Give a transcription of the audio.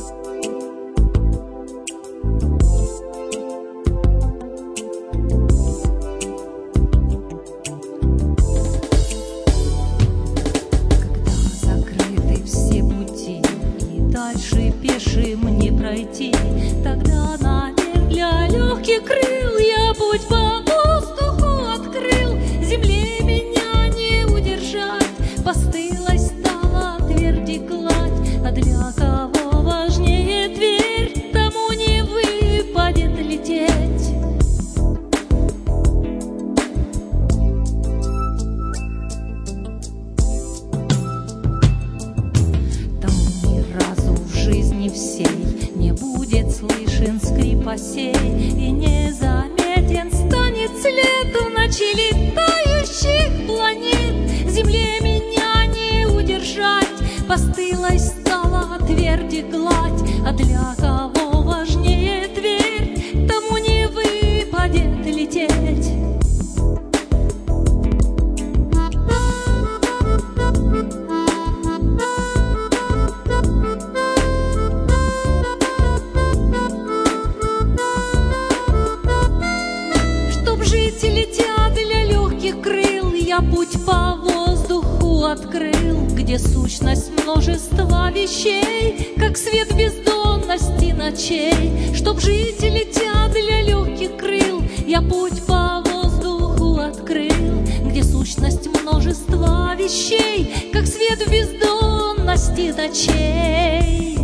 Дальше пешим не пройти, тогда наверх для легких крыл я путь по воздуху открыл. Земле меня не удержать, постылой стала тверди гладь, а для кого важнее дверь, тому не выпадет лететь. Всей не будет слышен скрип осей, и незаметен станет след в ночи летающих планет. Земле меня не удержать, постылой стала тверди гладь, а для кого важнее дверь, тому не выпадет лететь. Летя для легких крыл, я путь по воздуху открыл, где сущность множества вещей, как свет бездонности ночей. Чтоб жить, летя для легких крыл, я путь по воздуху открыл, где сущность множества вещей, как свет бездонности ночей.